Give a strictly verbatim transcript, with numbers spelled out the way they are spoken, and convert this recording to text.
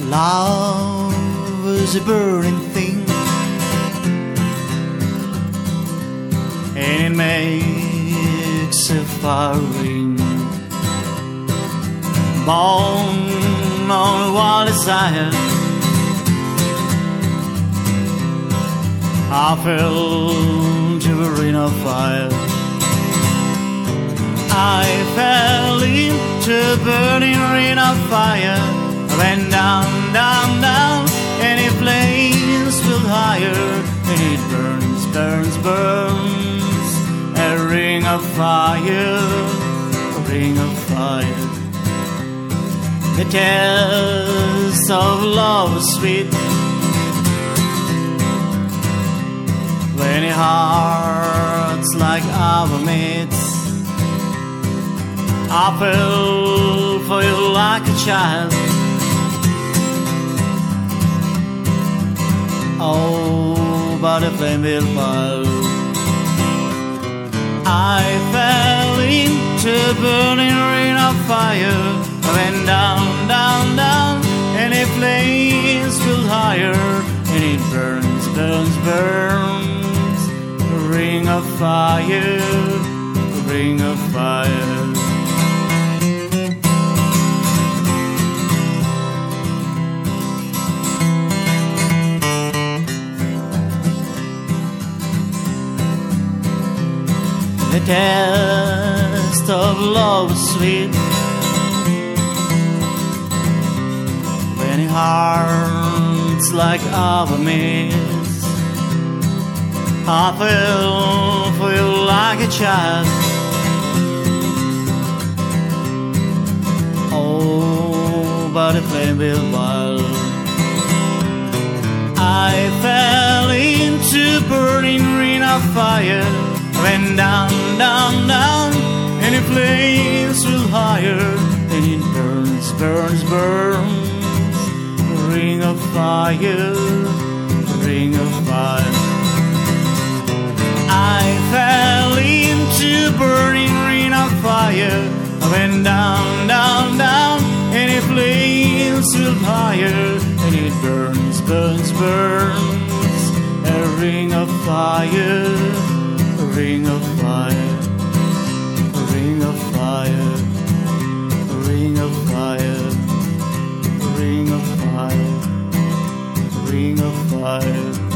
Love is a burning thing, and it makes a fire ring. Born on wild desire, I fell to a ring of fire. I fell into a burning ring of fire. I went down, down, down, and it flames filled higher, and it burns, burns, burns. A ring of fire, a ring of fire. The taste of love is sweet, when it hearts like our mates. I fell for you like a child. Oh, but the flame will fall. I fell into a burning ring of fire. I went down, down, down, and it flames filled higher, and it burns, burns, burns. A ring of fire, a ring of fire. The taste of love is sweet, when it hearts like our mates. I fell for you like a child. Oh, but the flame will wild. I fell into a burning ring of fire. Went down, down, down, and it flames will higher, and it burns, burns, burns. A ring of fire, a ring of fire. I fell into a burning ring of fire. I went down, down, down, and it flames will higher, and it burns, burns, burns. A ring of fire, a ring of fire, a ring of fire, a ring of fire, a ring of fire, a ring of fire.